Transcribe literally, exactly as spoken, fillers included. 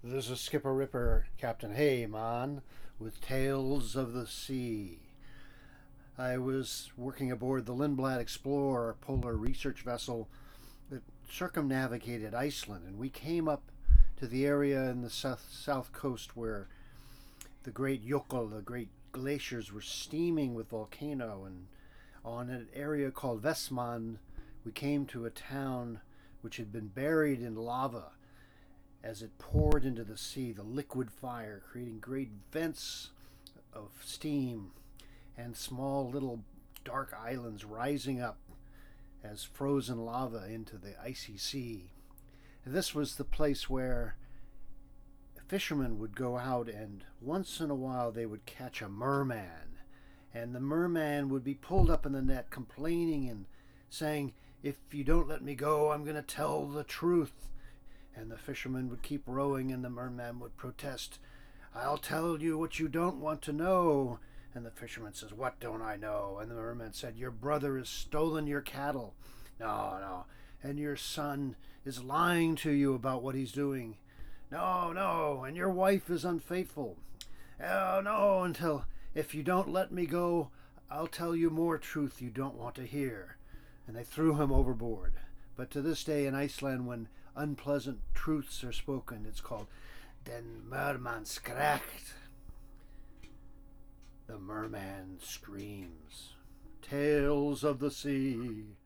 This is Skipper Ripper, Captain Hayman, with Tales of the Sea. I was working aboard the Lindblad Explorer, a polar research vessel that circumnavigated Iceland, and we came up to the area in the south, south coast where the great Jökull, the great glaciers, were steaming with volcano, and on an area called Vestmann, we came to a town which had been buried in lava as it poured into the sea, the liquid fire, creating great vents of steam and small little dark islands rising up as frozen lava into the icy sea. And this was the place where fishermen would go out, and once in a while they would catch a merman. And the merman would be pulled up in the net, complaining and saying, "If you don't let me go, I'm going to tell the truth." And the fisherman would keep rowing, and the merman would protest, "I'll tell you what you don't want to know." And the fisherman says, "What don't I know?" And the merman said, "Your brother has stolen your cattle." "No, no." "And your son is lying to you about what he's doing." "No, no." "And your wife is unfaithful." "Oh, no," until, "If you don't let me go, I'll tell you more truth you don't want to hear." And they threw him overboard. But to this day in Iceland, when unpleasant truths are spoken, it's called Den Merman Skrækt. The merman screams. Tales of the Sea.